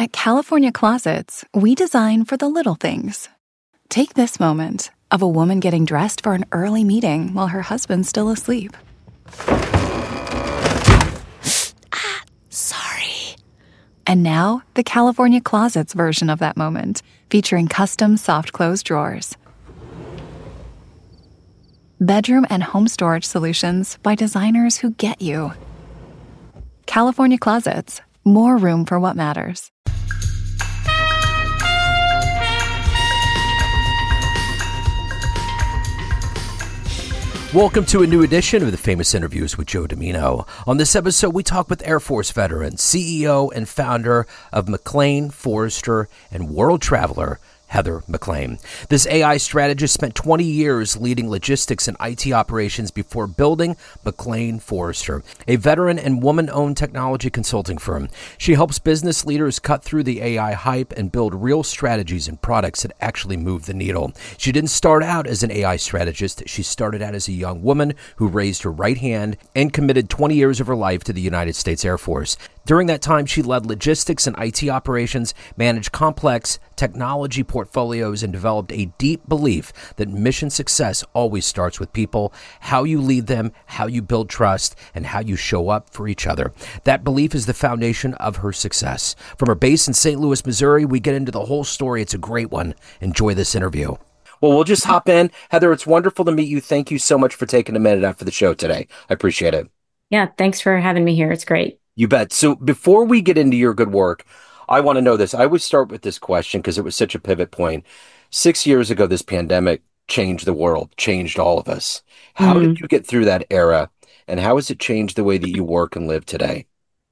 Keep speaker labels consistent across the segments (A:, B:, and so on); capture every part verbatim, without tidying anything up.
A: At California Closets, we design for the little things. Take this moment of a woman getting dressed for an early meeting while her husband's still asleep. Ah, sorry. And now, the California Closets version of that moment, featuring custom soft close drawers. Bedroom and home storage solutions by designers who get you. California Closets, more room for what matters.
B: Welcome to a new edition of the Famous Interviews with Joe Dimino. On this episode, we talk with Air Force veteran, C E O and founder of McLean, Forrester, and World Traveler, Heather McLean. This A I strategist spent twenty years leading logistics and I T operations before building McLean Forrester, a veteran and woman-owned technology consulting firm. She helps business leaders cut through the A I hype and build real strategies and products that actually move the needle. She didn't start out as an A I strategist. She started out as a young woman who raised her right hand and committed twenty years of her life to the United States Air Force. During that time, she led logistics and I T operations, managed complex technology portfolios, and developed a deep belief that mission success always starts with people, how you lead them, how you build trust, and how you show up for each other. That belief is the foundation of her success. From her base in Saint Louis, Missouri, we get into the whole story. It's a great one. Enjoy this interview. Well, we'll just hop in. Heather, it's wonderful to meet you. Thank you so much for taking a minute out for the show today. I appreciate it.
C: Yeah, thanks for having me here. It's great.
B: You bet. So before we get into your good work, I want to know this. I always start with this question because it was such a pivot point. Six years ago, this pandemic changed the world, changed all of us. How
C: Mm.
B: did you get through that era, and how has it changed the way that you work and live today?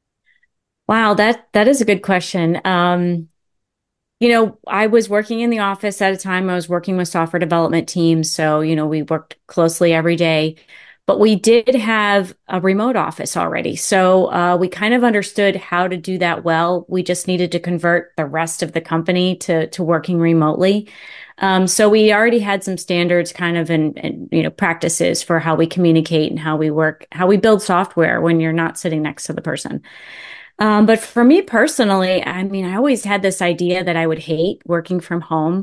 C: Wow, that that is a good question. Um, you know, I was working in the office at a time. I was working with software development teams. So, you know, we worked closely every day. But we did have a remote office already. So uh, we kind of understood how to do that well. We just needed to convert the rest of the company to, to working remotely. Um, so we already had some standards kind of and, and, you know, practices for how we communicate and how we work, how we build software when you're not sitting next to the person. Um, but for me personally, I mean, I always had this idea that I would hate working from home.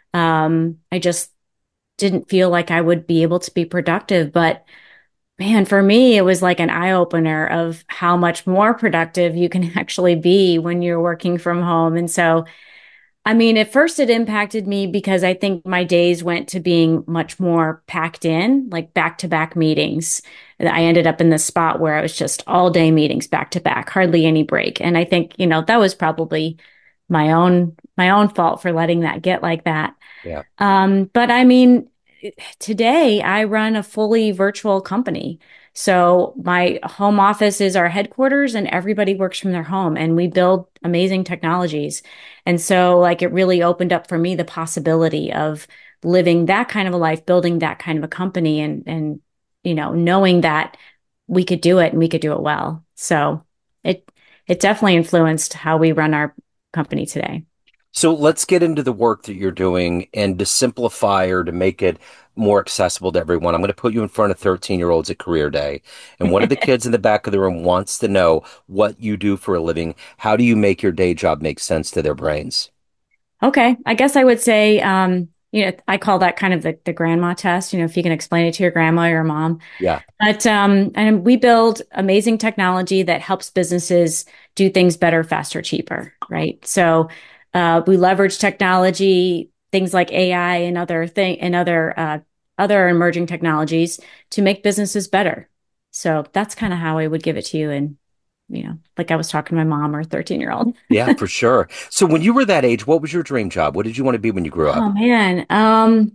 C: Um, I just didn't feel like I would be able to be productive. But man, for me, it was like an eye-opener of how much more productive you can actually be when you're working from home. And so, I mean, at first it impacted me because I think my days went to being much more packed in, like back-to-back meetings. I ended up in this spot where I was just all day meetings back to back, hardly any break. And I think, you know, that was probably my own my own fault for letting that get like that.
B: Yeah.
C: Um, but I mean, today I run a fully virtual company. So my home office is our headquarters and everybody works from their home and we build amazing technologies. And so like it really opened up for me the possibility of living that kind of a life, building that kind of a company and, and, you know, knowing that we could do it and we could do it well. So it, it definitely influenced how we run our company today.
B: So let's get into the work that you're doing and to simplify or to make it more accessible to everyone. I'm going to put you in front of thirteen-year-olds at Career Day. And one of the kids in the back of the room wants to know what you do for a living. How do you make your day job make sense to their brains?
C: Okay. I guess I would say, um, you know, I call that kind of the, the grandma test, you know, if you can explain it to your grandma or your mom.
B: Yeah.
C: But um, and we build amazing technology that helps businesses do things better, faster, cheaper, right? So uh, we leverage technology, things like A I and other thing and other uh, other emerging technologies to make businesses better. So that's kind of how I would give it to you. And, you know, like I was talking to my mom or thirteen year old.
B: Yeah, for sure. So when you were that age, what was your dream job? What did you want to be when you grew up?
C: Oh man. Um,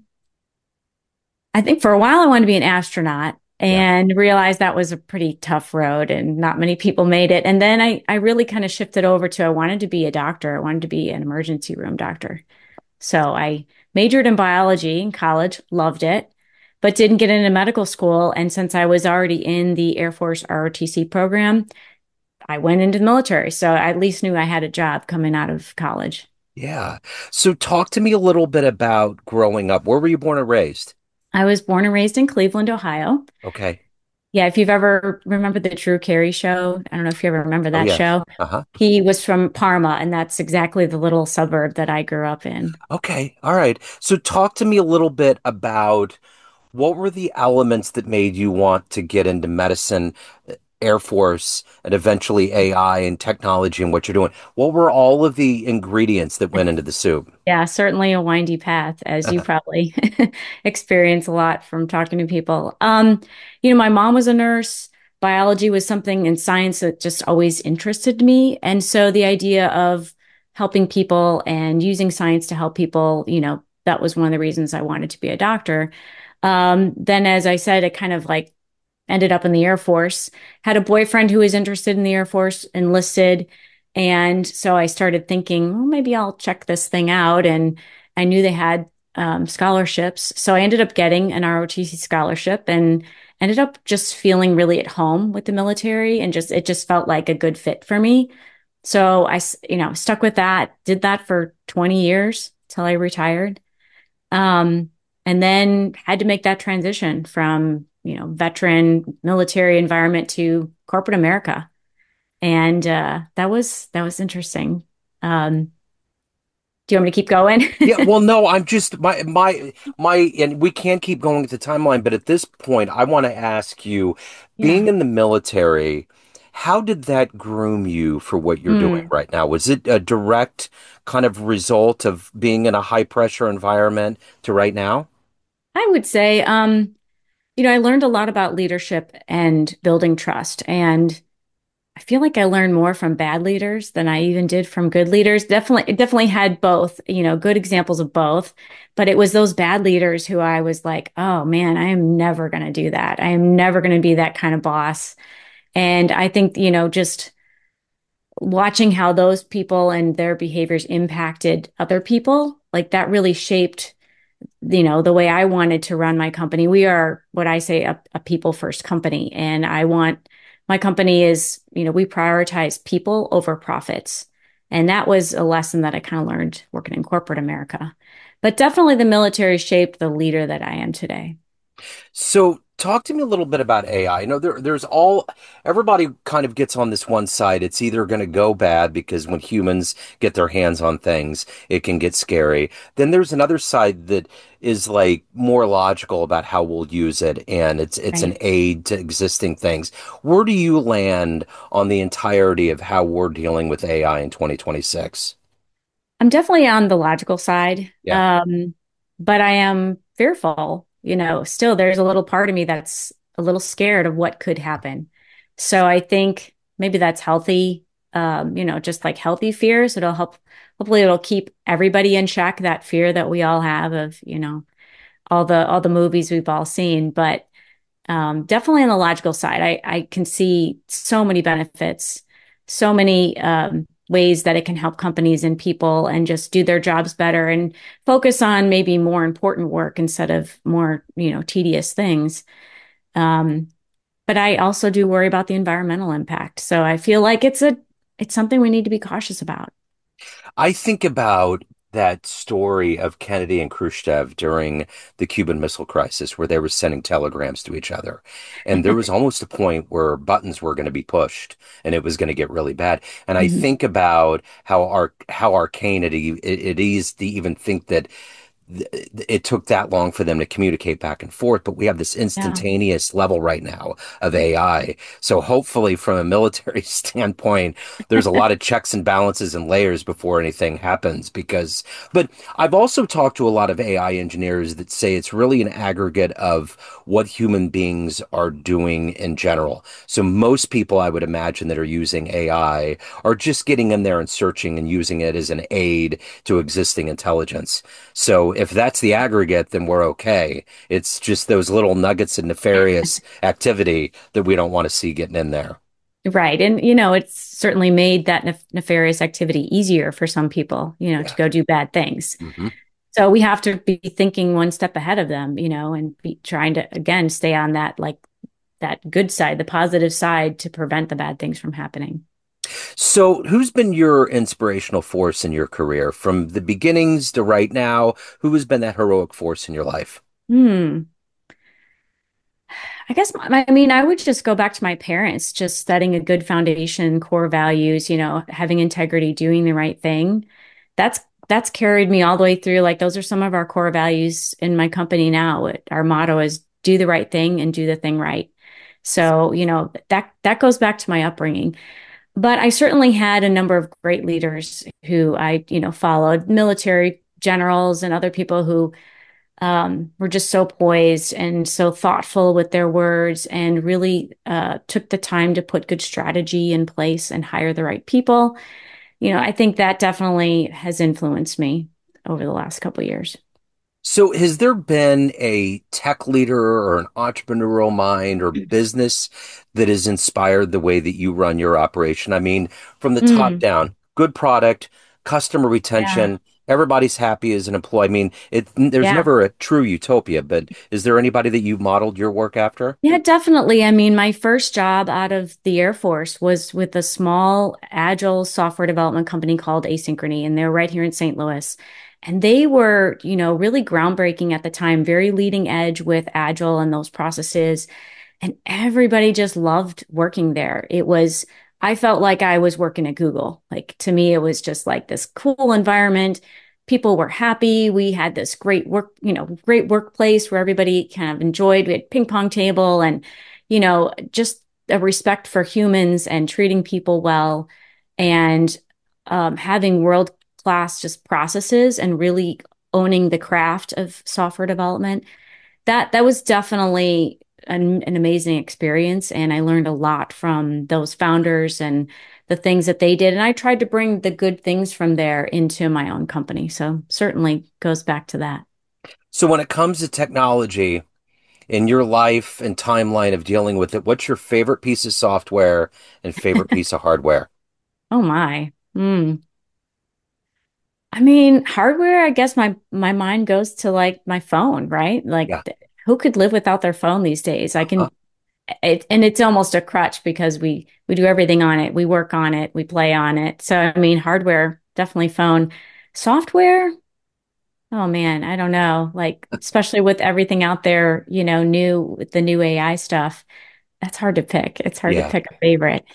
C: I think for a while I wanted to be an astronaut
B: Yeah.
C: and realized that was a pretty tough road and not many people made it. And then I, I really kind of shifted over to I wanted to be a doctor. I wanted to be an emergency room doctor. So I majored in biology in college, loved it, but didn't get into medical school. And since I was already in the Air Force R O T C program, I went into the military. So I at least knew I had a job coming out of college.
B: Yeah. So talk to me a little bit about growing up. Where were you born and raised?
C: I was born and raised in Cleveland, Ohio.
B: Okay.
C: Yeah, if you've ever remember the Drew Carey show, I don't know if you ever remember
B: Oh,
C: that
B: yes.
C: show.
B: Uh-huh.
C: He was from Parma, and that's exactly the little suburb that I grew up in.
B: Okay. All right. So talk to me a little bit about what were the elements that made you want to get into medicine, Air Force, and eventually A I and technology and what you're doing? What were all of the ingredients that went into the soup?
C: Yeah, certainly a windy path, as you probably experience a lot from talking to people. Um, you know, my mom was a nurse. Biology was something in science that just always interested me. And so the idea of helping people and using science to help people, you know, that was one of the reasons I wanted to be a doctor. Um, then, as I said, it kind of like ended up in the Air Force, had a boyfriend who was interested in the Air Force, enlisted. And so I started thinking, well, maybe I'll check this thing out. And I knew they had um, scholarships. So I ended up getting an R O T C scholarship and ended up just feeling really at home with the military and just, it just felt like a good fit for me. So I, you know, stuck with that, did that for twenty years till I retired. Um, and then had to make that transition from, you know, veteran military environment to corporate America. And uh, that was that was interesting. Um, do you want me to keep going?
B: Yeah, well, no, I'm just my my my, and we can't keep going with the timeline, but at this point, I want to ask you, being
C: Yeah.
B: in the military, how did that groom you for what you're doing
C: Mm.
B: right now? Was it a direct kind of result of being in a high pressure environment to right now?
C: I would say, um, you know, I learned a lot about leadership and building trust. And I feel like I learned more from bad leaders than I even did from good leaders. Definitely, it definitely had both, you know, good examples of both. But it was those bad leaders who I was like, oh man, I am never going to do that. I am never going to be that kind of boss. And I think, you know, just watching how those people and their behaviors impacted other people, like that really shaped, you know, the way I wanted to run my company. We are what I say a, a people first company. And I want my company is, you know, we prioritize people over profits. And that was a lesson that I kind of learned working in corporate America. But definitely the military shaped the leader that I am today.
B: So talk to me a little bit about A I. You know, there, there's all, everybody kind of gets on this one side. It's either going to go bad because when humans get their hands on things, it can get scary. Then there's another side that is like more logical about how we'll use it, and it's it's an
C: Right.
B: aid to existing things. Where do you land on the entirety of how we're dealing with A I in twenty twenty-six?
C: I'm definitely on the logical side.
B: Yeah.
C: Um, but I am fearful, you know, still there's a little part of me that's a little scared of what could happen. So I think maybe that's healthy, um, you know, just like healthy fears. It'll help, hopefully it'll keep everybody in check, that fear that we all have of, you know, all the all the movies we've all seen. But um, definitely on the logical side, I, I can see so many benefits, so many um, ways that it can help companies and people and just do their jobs better and focus on maybe more important work instead of more, you know, tedious things. Um, but I also do worry about the environmental impact. So I feel like it's a it's something we need to be cautious about.
B: I think about that story of Kennedy and Khrushchev during the Cuban Missile Crisis, where they were sending telegrams to each other. And there was almost a point where buttons were going to be pushed and it was going to get really bad. And I
C: Mhm.
B: think about how arc how arcane it, e- it, it is to even think that th- it took that long for them to communicate back and forth, but we have this
C: Yeah.
B: instantaneous level right now of A I. So hopefully, from a military standpoint, there's a lot of checks and balances and layers before anything happens. Because, but I've also talked to a lot of A I engineers that say it's really an aggregate of what human beings are doing in general. So most people, I would imagine, that are using A I are just getting in there and searching and using it as an aid to existing intelligence. So if that's the aggregate, then we're okay. It's just those little nuggets of nefarious activity that we don't want to see getting in there.
C: Right. And, you know, it's certainly made that nef nefarious activity easier for some people, you know, to
B: Yeah.
C: go do bad things.
B: Hmm.
C: So we have to be thinking one step ahead of them, you know, and be trying to, again, stay on that, like that good side, the positive side to prevent the bad things from happening.
B: So who's been your inspirational force in your career from the beginnings to right now? Who has been that heroic force in your life?
C: Hmm. I guess, my, I mean, I would just go back to my parents, just setting a good foundation, core values, you know, having integrity, doing the right thing. That's that's carried me all the way through. Like those are some of our core values in my company now. It, our motto is do the right thing and do the thing right. So, you know, that that goes back to my upbringing. But I certainly had a number of great leaders who I, you know, followed, military generals and other people who um, were just so poised and so thoughtful with their words and really uh, took the time to put good strategy in place and hire the right people. You know, I think that definitely has influenced me over the last couple of years.
B: So, has there been a tech leader or an entrepreneurial mind or business that has inspired the way that you run your operation? I mean, from the top
C: Mm,
B: down, good product, customer
C: yeah.
B: retention, everybody's happy as an employee. I mean, it, there's
C: Yeah.
B: never a true utopia, but is there anybody that you've modeled your work after?
C: Yeah, definitely. I mean, my first job out of the Air Force was with a small agile software development company called Asynchrony, and they're right here in Saint Louis. And they were, you know, really groundbreaking at the time, very leading edge with agile and those processes. And everybody just loved working there. It was, I felt like I was working at Google. Like to me, it was just like this cool environment. People were happy. We had this great work, you know, great workplace where everybody kind of enjoyed. We had ping pong table and, you know, just a respect for humans and treating people well and um, having world class just processes and really owning the craft of software development. That that was definitely an, an amazing experience, and I learned a lot from those founders and the things that they did. And I tried to bring the good things from there into my own company. So certainly goes back to that.
B: So, when it comes to technology in your life and timeline of dealing with it, what's your favorite piece of software and favorite piece of hardware?
C: Oh my. Hmm. I mean, hardware, I guess my my mind goes to like my phone, right? Like
B: Yeah.
C: th- who could live without their phone these days? I
B: Uh-huh.
C: can it, and it's almost a crutch because we we do everything on it. We work on it, we play on it. So I mean, hardware, definitely phone. Software, oh man, I don't know. Like especially with everything out there, you know, new with the new A I stuff, that's hard to pick. It's hard to
B: Yeah.
C: pick a favorite.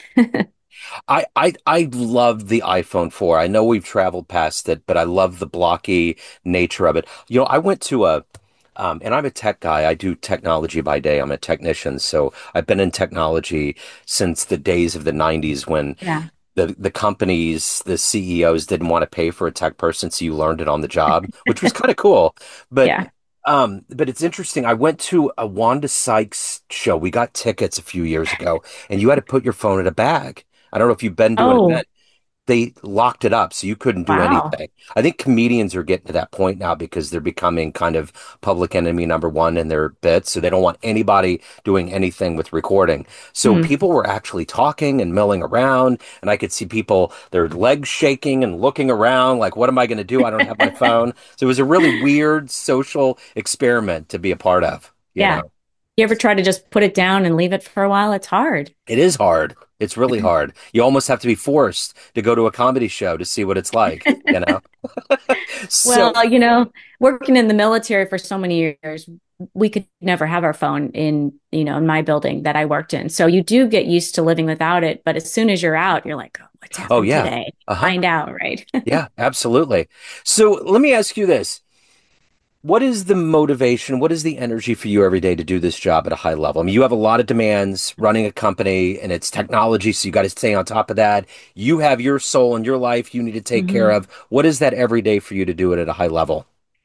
B: I, I I love the iPhone four. I know we've traveled past it, but I love the blocky nature of it. You know, I went to a um, and I'm a tech guy. I do technology by day. I'm a technician, so I've been in technology since the days of the nineties when
C: Yeah.
B: the the companies, the C E Os didn't want to pay for a tech person, so you learned it on the job, which was kind of cool. But
C: Yeah.
B: um, but it's interesting. I went to a Wanda Sykes show. We got tickets a few years ago, and you had to put your phone in a bag. I don't know if you've been to an
C: Oh,
B: event. They locked it up so you couldn't do
C: wow.
B: anything. I think comedians are getting to that point now because they're becoming kind of public enemy number one in their bits. So they don't want anybody doing anything with recording. So
C: Hmm.
B: people were actually talking and milling around, and I could see people, their legs shaking and looking around like, what am I going to do? I don't have my phone. So it was a really weird social experiment to be a part of, you
C: Yeah.
B: know.
C: You ever try to just put it down and leave it for a while? It's hard.
B: It is hard. It's really hard. You almost have to be forced to go to a comedy show to see what it's like, you know?
C: Well,
B: So,
C: you know, working in the military for so many years, we could never have our phone in, you know, in my building that I worked in. So you do get used to living without it. But as soon as you're out, you're like, oh, what's
B: oh
C: happened
B: yeah.
C: today?
B: Uh-huh.
C: Find out, right?
B: Yeah, absolutely. So let me ask you this. What is the motivation? What is the energy for you every day to do this job at a high level? I mean, you have a lot of demands running a company and it's technology, so you got to stay on top of that. You have your soul and your life you need to take care
C: Mhm.
B: of. What is that every day for you to do it at a high level?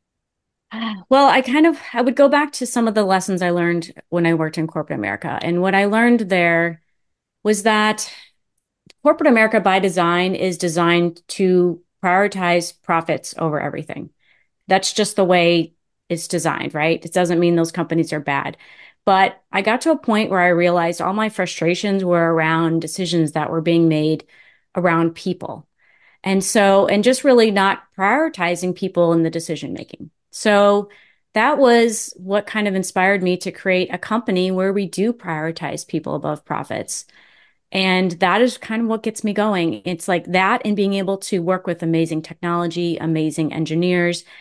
C: Well, I kind of I would go back to some of the lessons I learned when I worked in corporate America. And what I learned there was that corporate America by design is designed to prioritize profits over everything. That's just the way it's designed, right? It doesn't mean those companies are bad. But I got to a point where I realized all my frustrations were around decisions that were being made around people. And so, and just really not prioritizing people in the decision making. So that was what kind of inspired me to create a company where we do prioritize people above profits. And that is kind of what gets me going. It's like that and being able to work with amazing technology, amazing engineers,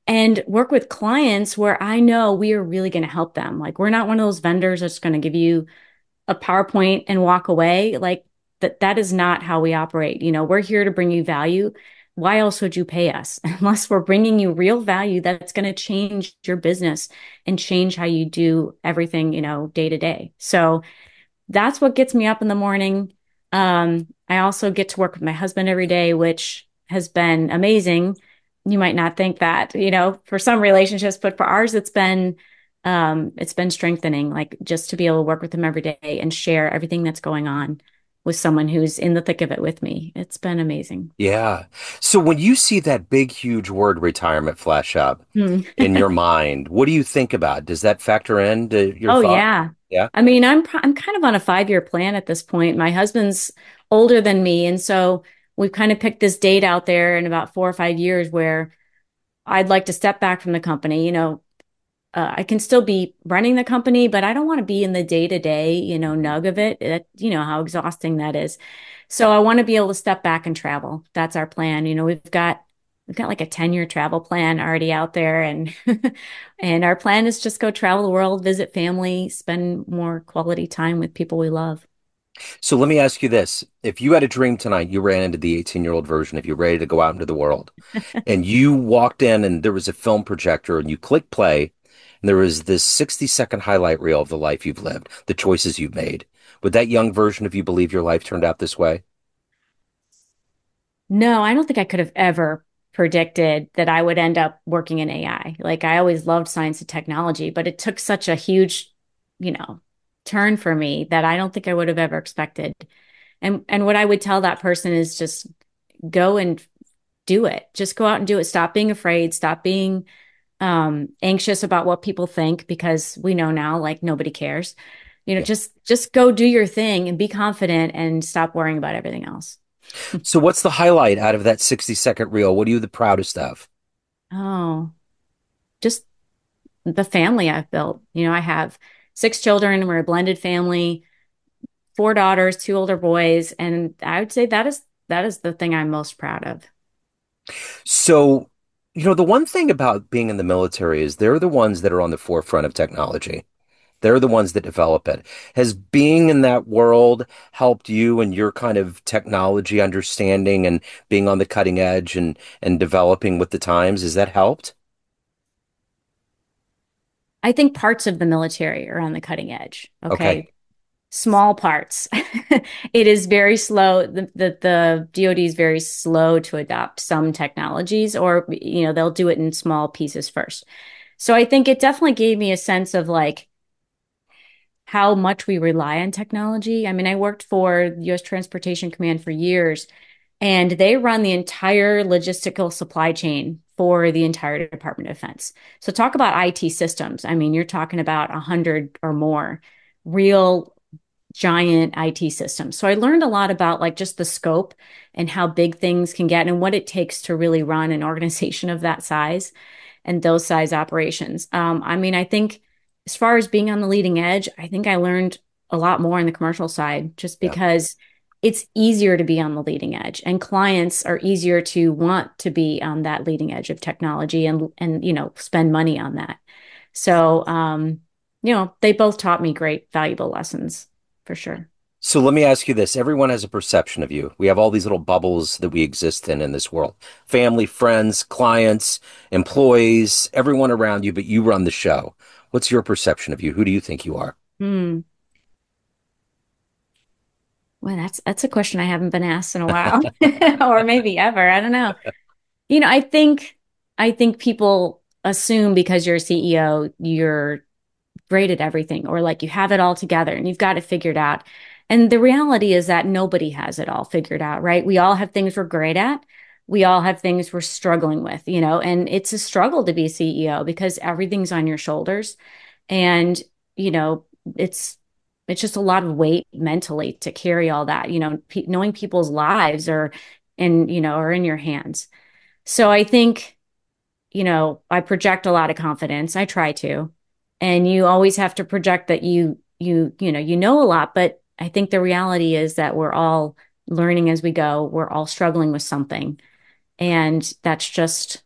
C: and work with clients where I know we are really going to help them. Like we're not one of those vendors that's going to give you a PowerPoint and walk away. Like that, that is not how we operate. You know, we're here to bring you value. Why else would you pay us unless we're bringing you real value that's going to change your business and change how you do everything, you know, day to day. So that's what gets me up in the morning. Um, I also get to work with my husband every day, which has been amazing. You might not think that, you know, for some relationships, but for ours, it's been um, it's been strengthening, like just to be able to work with him every day and share everything that's going on with someone who's in the thick of it with me. It's been amazing.
B: Yeah. So when you see that big, huge word retirement flash up
C: Hmm.
B: in your mind, what do you think about? Does that factor into your
C: Oh
B: thought?
C: yeah.
B: Yeah.
C: I mean, I'm I'm kind of on a five-year plan at this point. My husband's older than me, and so we've kind of picked this date out there in about four or five years where I'd like to step back from the company. You know, uh, I can still be running the company, but I don't want to be in the day-to-day, you know, nug of it. It, you know, how exhausting that is. So I want to be able to step back and travel. That's our plan. You know, we've got we've got like a ten-year travel plan already out there, and and our plan is just go travel the world, visit family, spend more quality time with people we love.
B: So let me ask you this. If you had a dream tonight, you ran into the eighteen-year-old version, if you're ready to go out into the world, and you walked in and there was a film projector and you click play, and there was this sixty second highlight reel of the life you've lived, the choices you've made. Would that young version of you believe your life turned out this way?
C: No, I don't think I could have ever predicted that I would end up working in A I. Like I always loved science and technology, but it took such a huge, you know, turn for me that I don't think I would have ever expected. And and what I would tell that person is just go and do it. Just go out and do it. Stop being afraid. Stop being um anxious about what people think because we know now like nobody cares. You know,
B: Yeah.
C: just just go do your thing and be confident and stop worrying about everything else.
B: So what's the highlight out of that sixty second reel? What are you the proudest of?
C: Oh, just the family I've built. You know, I have six children. We're a blended family, four daughters, two older boys, and I would say that is that is the thing I'm most proud of.
B: So, you know, the one thing about being in the military is they're the ones that are on the forefront of technology. They're the ones that develop it. Has being in that world helped you and your kind of technology understanding and being on the cutting edge and and developing with the times? Has that helped?
C: I think parts of the military are on the cutting edge.
B: Okay.
C: Okay. Small parts. It is very slow. The, the the D O D is very slow to adopt some technologies, or you know, they'll do it in small pieces first. So I think it definitely gave me a sense of like how much we rely on technology. I mean, I worked for U S Transportation Command for years, and they run the entire logistical supply chain for the entire Department of Defense. So talk about I T systems. I mean, you're talking about a hundred or more real giant I T systems. So I learned a lot about like just the scope and how big things can get and what it takes to really run an organization of that size and those size operations. Um, I mean, I think as far as being on the leading edge, I think I learned a lot more on the commercial side just
B: Yeah.
C: because it's easier to be on the leading edge and clients are easier to want to be on that leading edge of technology and and you know spend money on that. So um, you know, they both taught me great valuable lessons for sure.
B: So let me ask you this. Everyone has a perception of you. We have all these little bubbles that we exist in in this world. Family, friends, clients, employees, everyone around you, but you run the show. What's your perception of you? Who do you think you are?
C: Hmm. Well, that's that's a question I haven't been asked in a while, or maybe ever. I don't know. You know, I think I think people assume because you're a C E O, you're great at everything, or like you have it all together and you've got it figured out. And the reality is that nobody has it all figured out, right? We all have things we're great at. We all have things we're struggling with, you know, and it's a struggle to be C E O because everything's on your shoulders. And, you know, it's it's just a lot of weight mentally to carry all that, you know, pe knowing people's lives are in, you know, are in your hands. So I think, you know, I project a lot of confidence. I try to. And you always have to project that you you, you know, you know a lot, but I think the reality is that we're all learning as we go. We're all struggling with something. And that's just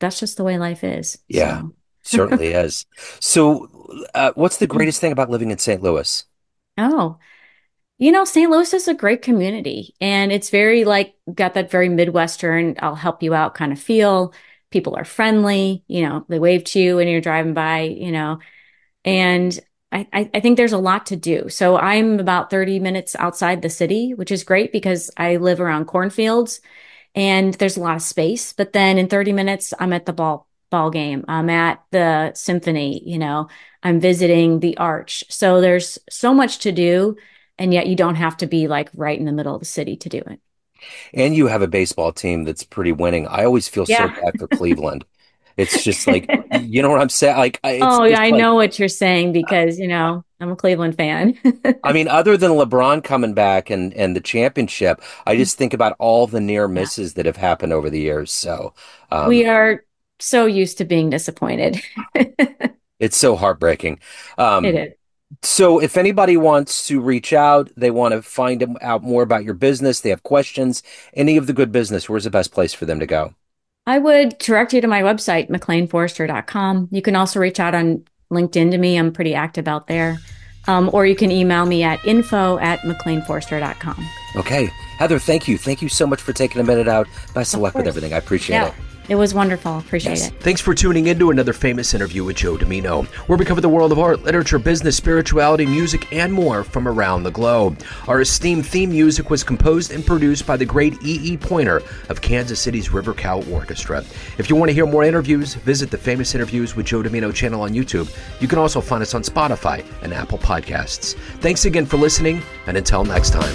C: that's just the way life is.
B: Yeah,
C: So,
B: certainly is. So, uh, what's the greatest thing about living in Saint Louis?
C: oh, you know, Saint Louis is a great community and it's very like got that very Midwestern, I'll help you out kind of feel. People are friendly, you know, they wave to you when you're driving by, you know, and I, I I think there's a lot to do. So I'm about thirty minutes outside the city, which is great because I live around cornfields and there's a lot of space. But then in thirty minutes, I'm at the ball ball game. I'm at the symphony, you know, I'm visiting the Arch. So there's so much to do, and yet you don't have to be like right in the middle of the city to do it.
B: And you have a baseball team that's pretty winning. I always feel so
C: Yeah.
B: bad for Cleveland. It's just like, you know what I'm saying? Like, I- it's
C: Oh, yeah,
B: just
C: I
B: like,
C: know what you're saying because, you know, I'm a Cleveland fan.
B: I mean, other than LeBron coming back and and the championship, I just think about all the near
C: Yeah.
B: misses that have happened over the years. So, um,
C: We are so used to being disappointed.
B: it's so heartbreaking.
C: It
B: Um,
C: is.
B: so if anybody wants to reach out, they want to find out more about your business, they have questions, any of the good business, where's the best place for them to go?
C: I would direct you to my website, mclean forester dot com. You can also reach out on LinkedIn to me. I'm pretty active out there. Um, or you can email me at info at mclean forester dot com.
B: Okay. Heather, thank you. Thank you so much for taking a minute out. Best of,
C: Of
B: luck with
C: course.
B: everything. I appreciate
C: Yeah,
B: it.
C: it was wonderful. Appreciate
B: Yes.
C: it.
B: Thanks for tuning in to another famous interview with Joe Dimino, where we cover the world of art, literature, business, spirituality, music, and more from around the globe. Our esteemed theme music was composed and produced by the great E E. Pointer of Kansas City's River Cow Orchestra. If you want to hear more interviews, visit the Famous Interviews with Joe Dimino channel on YouTube. You can also find us on Spotify and Apple Podcasts. Thanks again for listening, and until next time.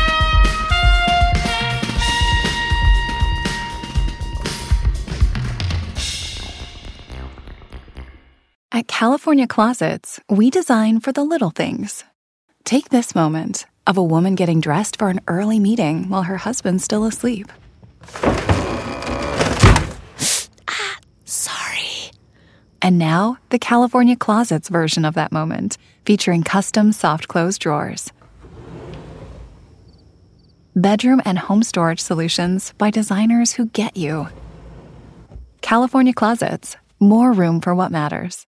A: At California Closets, we design for the little things. Take this moment of a woman getting dressed for an early meeting while her husband's still asleep. Ah, sorry. And now, the California Closets version of that moment, featuring custom soft close drawers. Bedroom and home storage solutions by designers who get you. California Closets, more room for what matters.